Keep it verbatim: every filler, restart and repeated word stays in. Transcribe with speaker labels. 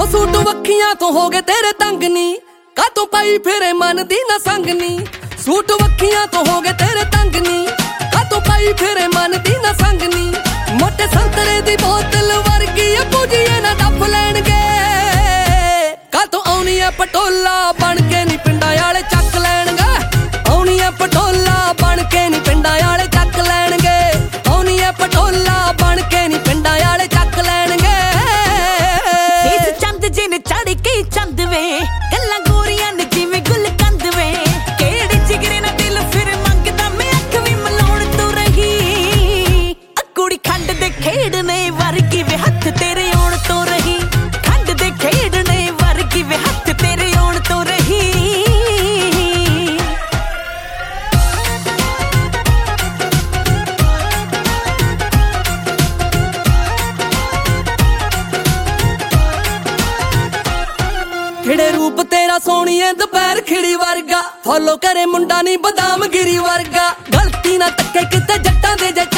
Speaker 1: ਹੋ ਸੂਟ ਵੱਖੀਆਂ ਤੋਂ ਹੋ ਗਏ ਤੇਰੇ ਤੰਗ ਨੀ, ਕਾਤੋਂ ਪਾਈ ਫਿਰੇ ਮਨ ਦੀ ਨਾ ਸੰਗ ਨੀ। ਸੂਟ ਵੱਖੀਆਂ ਤੋਂ ਹੋ ਗਏ ਤੇਰੇ ਤੰਗ ਨੀ, ਕਾਤੋਂ ਪਾਈ ਫਿਰੇ ਮਨ ਦੀ ਨਾ ਸੰਗ ਨੀ। ਮੋਟੇ ਸੰਤਰੇ ਦੀ ਬੋਤਲ ਵਰਗੀ ਪੂਜੀਏ ਨਾ ਡੱਫ ਲੈਣਗੇ, ਕਾਤੋਂ ਆਉਣੀ ਐ ਪਟੋਲਾ ਬਣ ਕੇ ਨੀ ਪਿੰਡਾਂ ਵਾਲੇ ਚੱਕ ਲੈਣਗੇ। ਆਉਣੀ ਐ ਪਟੋਲਾ ਬਣ ਕੇ ਨੀ ਪਿੰਡਾਂ ਵਾਲੇ ਚੱਕ ਲੈਣਗੇ, ਆਉਣੀ ਐ ਪਟੋਲਾ ਬਣ ਕੇ ਨੀ ਪਿੰਡਾਂ ਵਾਲੇ ਚੱਕ ਲੈਣਗੇ।
Speaker 2: ਇਸ ਚੰਦ ਜਿਨ ਚੜ ਕੇ ਚੰਦ ਵੇ, ਗੱਲਾਂ ਗੋਰੀਆਂ ਨੇ ਜਿਵੇਂ ਗੁੱਲ ਕੰਦ ਵੇ। ਕਿਹੜੇ ਜਿਗਰੇ ਨਾ ਦਿਲ ਫਿਰ ਮੰਗਦਾ ਮੈਂ ਅੱਖ ਵੀ ਮਲਾਉਣ ਤੋਂ ਰਹੀ। ਆ ਕੁੜੀ ਖੰਡ ਦੇ ਖੇਡਣੇ ਵਰਗੀ ਵੇ ਹੱਥ ਤੇਰੇ ਆਉਣ ਤੋਂ ਰਹੀ। ਖੰਡ ਦੇ ਖੇਡਣੇ ਵਰਗੀ ਵੇ ਹੱਥ ਤੇਰੇ ਆਉਣ ਤੋਂ ਰਹੀ।
Speaker 1: ਖਿੜੇ ਰੂਪ ਤੇਰਾ ਸੋਹਣੀਏ ਦੁਪਹਿਰ ਖਿੜੀ ਵਰਗਾ, ਫੋਲੋ ਕਰੇ ਮੁੰਡਾ ਨੀ ਬਦਾਮ ਗਿਰੀ ਵਰਗਾ। ਗਲਤੀ ਨਾ ਤੱਕੇ ਕਿਤੇ ਜੱਟਾਂ ਦੇ ਜੇ